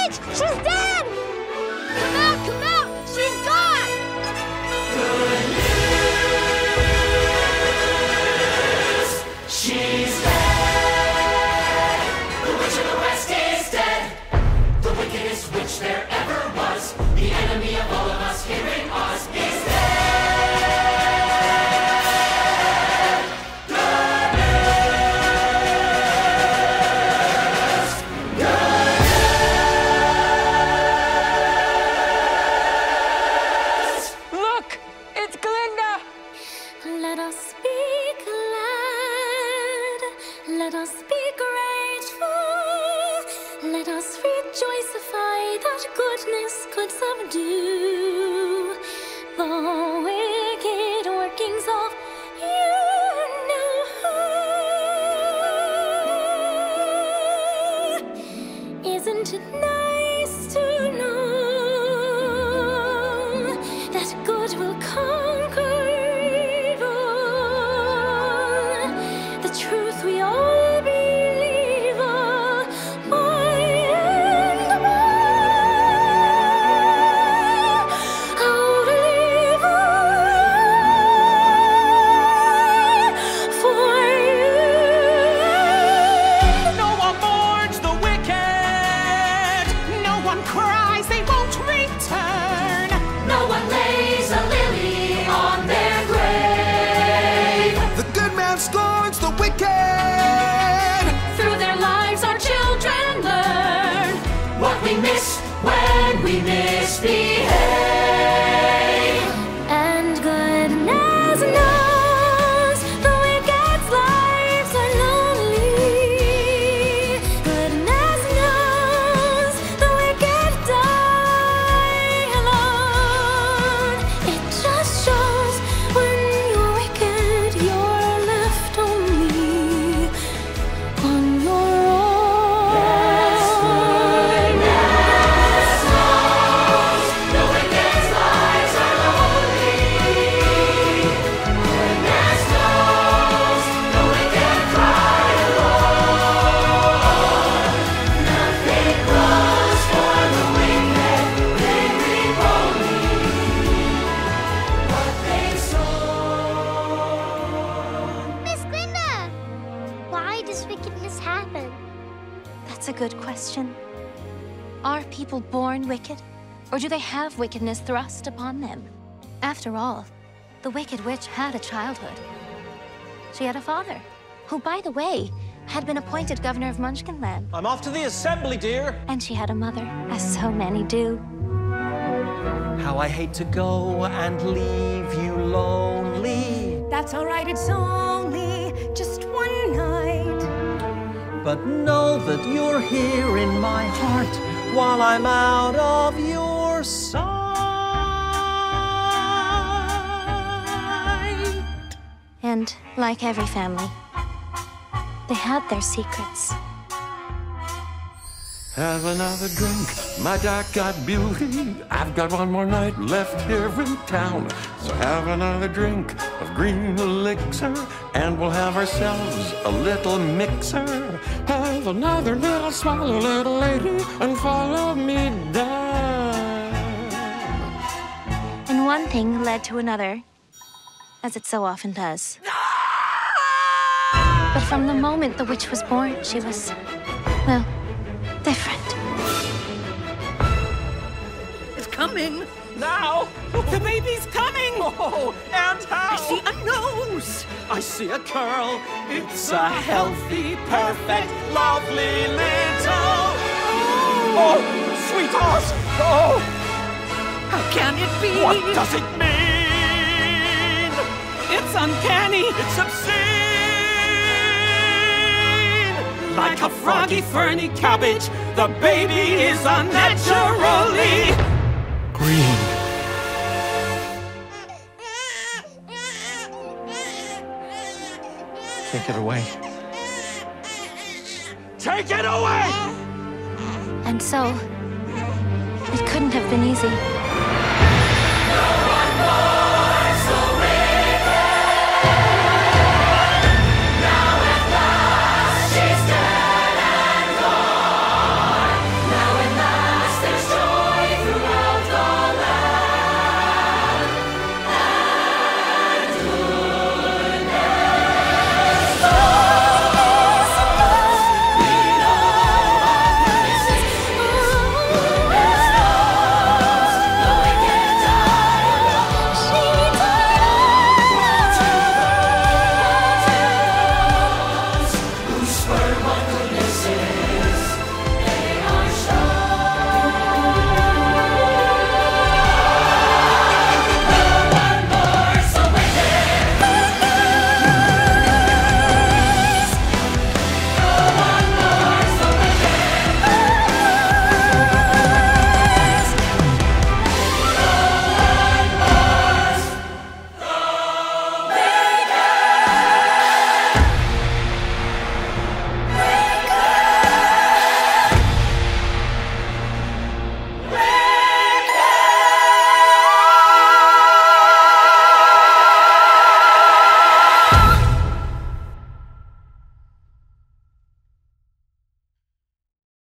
witch! She's dead! Come out, come out! She's gone! Good news! She's dead! The witch of the West is dead! The wickedest witch there ever was! The enemy of all of us here in Oz is dead! Let us speak loud, let us be grateful, let us rejoicify that goodness could subdue the wicked workings of you know. Isn't it nice to know that good will conquer? Truth we all believe all by and by. I'll believe for you. No one mourns the wicked. No one cries they won't return. No one lays a lily on their grave. The good man scorns the wicked. Through their lives our children learn what we miss when we misbehave. And goodness knows the wicked's lives are lonely. Goodness knows the wicked die alone. It just shows when you're wicked, you're left only on your own. The wicked's lives are lonely. Goodness knows the wicked cry alone. Nothing grows for the wicked. They reap only what they sow. Miss Glinda! Why does wickedness happen? That's a good question. Are people born wicked, or do they have wickedness thrust upon them? After all, the Wicked Witch had a childhood. She had a father, who, by the way, had been appointed governor of Munchkinland. I'm off to the assembly, dear. And she had a mother, as so many do. How I hate to go and leave you lonely. That's all right, it's only just one night. But know that you're here in my heart while I'm out of your sight. And like every family, they had their secrets. Have another drink, my dark-eyed beauty. I've got one more night left here in town. So have another drink of green elixir, and we'll have ourselves a little mixer. Have another little swallow, little lady, and follow me down. And one thing led to another, as it so often does. But from the moment the witch was born, she was, well, different. It's coming. Now? The baby's coming. Oh, and how? I see a nose. I see a curl. It's a healthy, perfect, lovely little... Oh, sweetheart! Oh! How can it be? What does it mean? It's uncanny. It's obscene! Like a froggy, ferny cabbage, the baby is unnaturally Green. Take it away. Take it away! And so, it couldn't have been easy. No one knows.